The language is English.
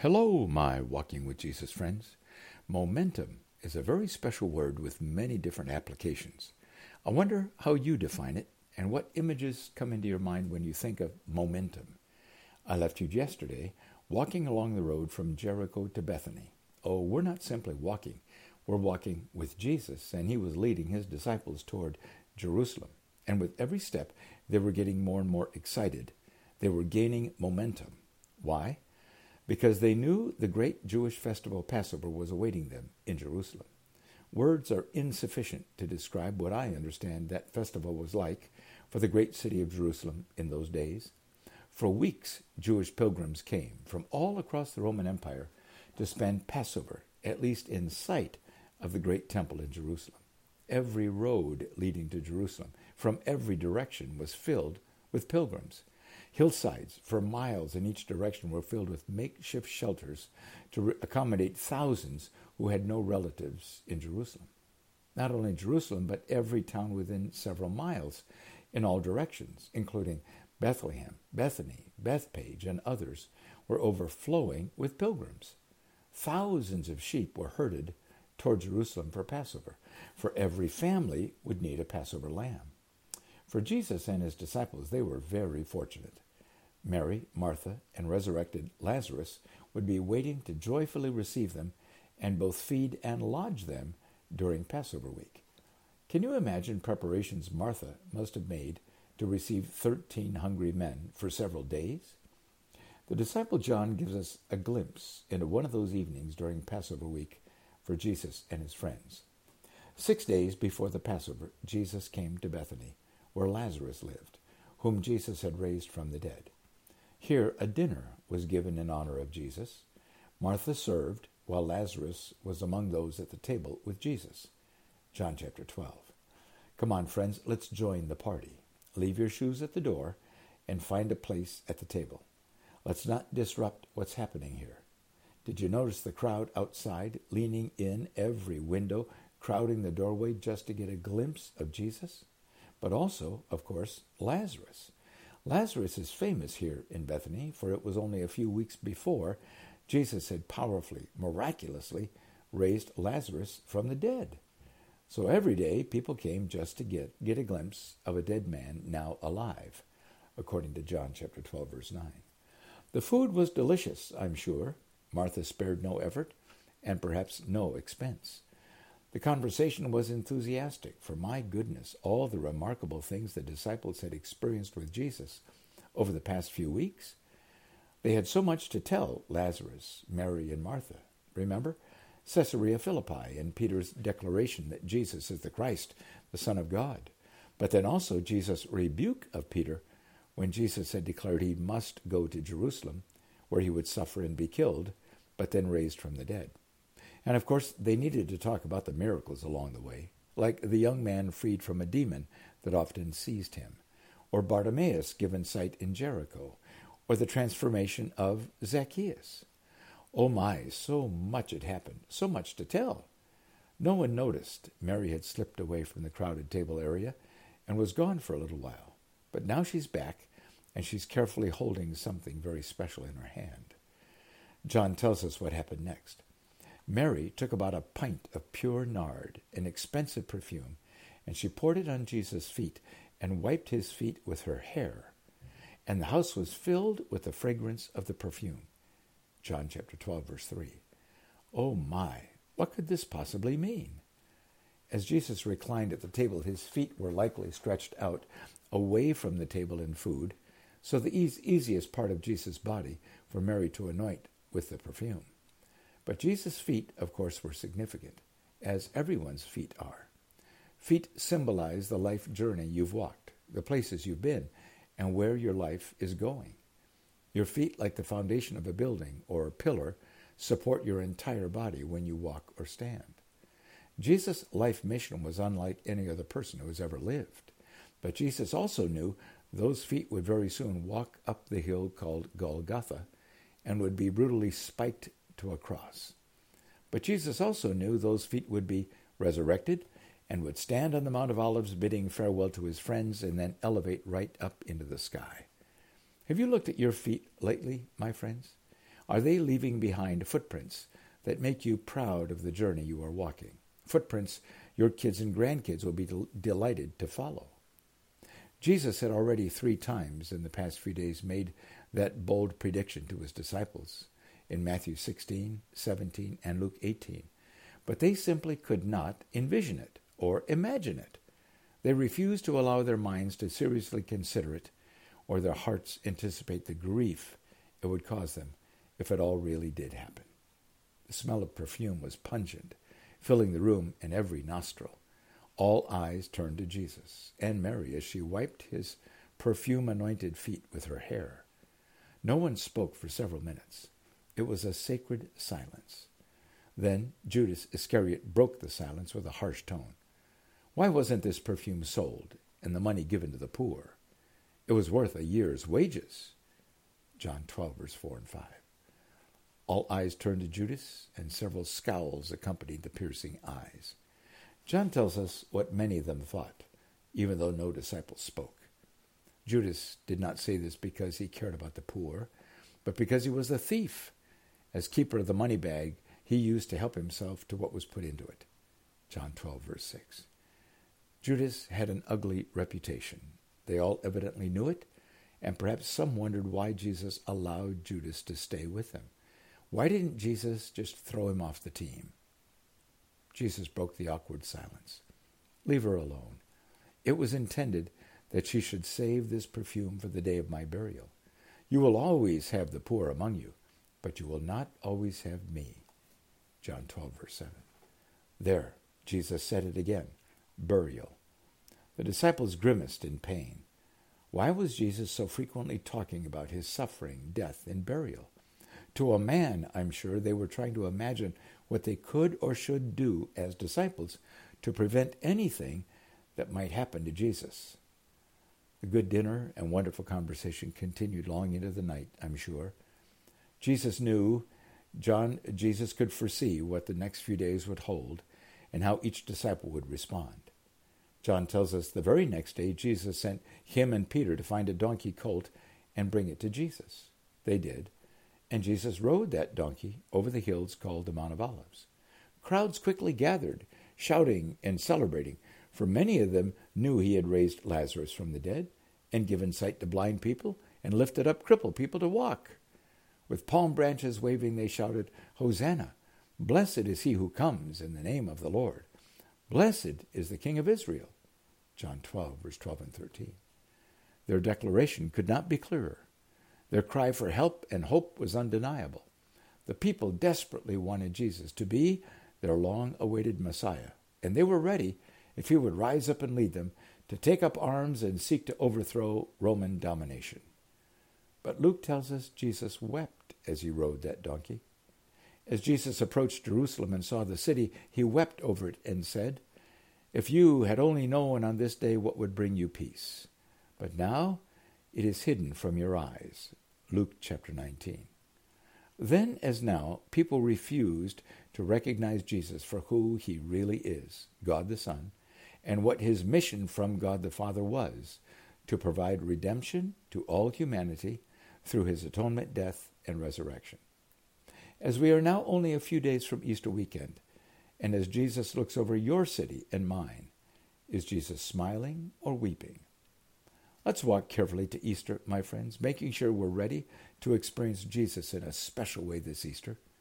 Hello, my Walking with Jesus friends. Momentum is a very special word with many different applications. I wonder how you define it and what images come into your mind when you think of momentum. I left you yesterday walking along the road from Jericho to Bethany. Oh, we're not simply walking. We're walking with Jesus, and he was leading his disciples toward Jerusalem. And with every step, they were getting more and more excited. They were gaining momentum. Why? Because they knew the great Jewish festival Passover was awaiting them in Jerusalem. Words are insufficient to describe what I understand that festival was like for the great city of Jerusalem in those days. For weeks, Jewish pilgrims came from all across the Roman Empire to spend Passover, at least in sight of the great temple in Jerusalem. Every road leading to Jerusalem, from every direction, was filled with pilgrims. Hillsides for miles in each direction were filled with makeshift shelters to accommodate thousands who had no relatives in Jerusalem. Not only Jerusalem, but every town within several miles in all directions, including Bethlehem, Bethany, Bethpage, and others, were overflowing with pilgrims. Thousands of sheep were herded toward Jerusalem for Passover, for every family would need a Passover lamb. For Jesus and his disciples, they were very fortunate. Mary, Martha, and resurrected Lazarus would be waiting to joyfully receive them and both feed and lodge them during Passover week. Can you imagine preparations Martha must have made to receive 13 hungry men for several days? The disciple John gives us a glimpse into one of those evenings during Passover week for Jesus and his friends. 6 days before the Passover, Jesus came to Bethany, where Lazarus lived, whom Jesus had raised from the dead. Here a dinner was given in honor of Jesus. Martha served, while Lazarus was among those at the table with Jesus. John chapter 12. Come on, friends, let's join the party. Leave your shoes at the door and find a place at the table. Let's not disrupt what's happening here. Did you notice the crowd outside, leaning in every window, crowding the doorway just to get a glimpse of Jesus? But also, of course, Lazarus. Lazarus is famous here in Bethany, for it was only a few weeks before Jesus had powerfully, miraculously raised Lazarus from the dead. So every day people came just to get a glimpse of a dead man now alive, according to John chapter 12, verse 9. The food was delicious, I'm sure. Martha spared no effort and perhaps no expense. The conversation was enthusiastic, for my goodness, all the remarkable things the disciples had experienced with Jesus over the past few weeks. They had so much to tell Lazarus, Mary, and Martha. Remember? Caesarea Philippi and Peter's declaration that Jesus is the Christ, the Son of God. But then also Jesus' rebuke of Peter when Jesus had declared he must go to Jerusalem, where he would suffer and be killed, but then raised from the dead. And of course, they needed to talk about the miracles along the way, like the young man freed from a demon that often seized him, or Bartimaeus given sight in Jericho, or the transformation of Zacchaeus. Oh my, so much had happened, so much to tell. No one noticed Mary had slipped away from the crowded table area and was gone for a little while. But now she's back, and she's carefully holding something very special in her hand. John tells us what happened next. Mary took about a pint of pure nard, an expensive perfume, and she poured it on Jesus' feet and wiped his feet with her hair. And the house was filled with the fragrance of the perfume. John chapter 12, verse 3. Oh my, what could this possibly mean? As Jesus reclined at the table, his feet were likely stretched out away from the table and food, so the easiest part of Jesus' body for Mary to anoint with the perfume. But Jesus' feet, of course, were significant, as everyone's feet are. Feet symbolize the life journey you've walked, the places you've been, and where your life is going. Your feet, like the foundation of a building or a pillar, support your entire body when you walk or stand. Jesus' life mission was unlike any other person who has ever lived. But Jesus also knew those feet would very soon walk up the hill called Golgotha and would be brutally spiked to a cross. But Jesus also knew those feet would be resurrected and would stand on the Mount of Olives bidding farewell to his friends and then elevate right up into the sky. Have you looked at your feet lately, my friends? Are they leaving behind footprints that make you proud of the journey you are walking? Footprints your kids and grandkids will be delighted to follow. Jesus had already 3 times in the past few days made that bold prediction to his disciples in Matthew 16, 17, and Luke 18. But they simply could not envision it or imagine it. They refused to allow their minds to seriously consider it or their hearts anticipate the grief it would cause them if it all really did happen. The smell of perfume was pungent, filling the room and every nostril. All eyes turned to Jesus and Mary as she wiped his perfume-anointed feet with her hair. No one spoke for several minutes. It was a sacred silence. Then Judas Iscariot broke the silence with a harsh tone. Why wasn't this perfume sold and the money given to the poor? It was worth a year's wages. John 12, verse 4 and 5. All eyes turned to Judas, and several scowls accompanied the piercing eyes. John tells us what many of them thought, even though no disciples spoke. Judas did not say this because he cared about the poor, but because he was a thief. As keeper of the money bag, he used to help himself to what was put into it. John 12, verse 6. Judas had an ugly reputation. They all evidently knew it, and perhaps some wondered why Jesus allowed Judas to stay with him. Why didn't Jesus just throw him off the team? Jesus broke the awkward silence. Leave her alone. It was intended that she should save this perfume for the day of my burial. You will always have the poor among you, but you will not always have me. John 12, verse 7. There, Jesus said it again, burial. The disciples grimaced in pain. Why was Jesus so frequently talking about his suffering, death, and burial? To a man, I'm sure, they were trying to imagine what they could or should do as disciples to prevent anything that might happen to Jesus. The good dinner and wonderful conversation continued long into the night, I'm sure. Jesus could foresee what the next few days would hold and how each disciple would respond. John tells us the very next day Jesus sent him and Peter to find a donkey colt and bring it to Jesus. They did. And Jesus rode that donkey over the hills called the Mount of Olives. Crowds quickly gathered, shouting and celebrating, for many of them knew he had raised Lazarus from the dead and given sight to blind people and lifted up crippled people to walk. With palm branches waving, they shouted, Hosanna! Blessed is he who comes in the name of the Lord. Blessed is the King of Israel. John 12, verse 12 and 13. Their declaration could not be clearer. Their cry for help and hope was undeniable. The people desperately wanted Jesus to be their long-awaited Messiah, and they were ready, if he would rise up and lead them, to take up arms and seek to overthrow Roman domination. But Luke tells us Jesus wept as he rode that donkey. As Jesus approached Jerusalem and saw the city, he wept over it and said, If you had only known on this day what would bring you peace. But now it is hidden from your eyes. Luke chapter 19. Then as now, people refused to recognize Jesus for who he really is, God the Son, and what his mission from God the Father was, to provide redemption to all humanity through his atonement, death, and resurrection. As we are now only a few days from Easter weekend, and as Jesus looks over your city and mine, is Jesus smiling or weeping? Let's walk carefully to Easter, my friends, making sure we're ready to experience Jesus in a special way this Easter.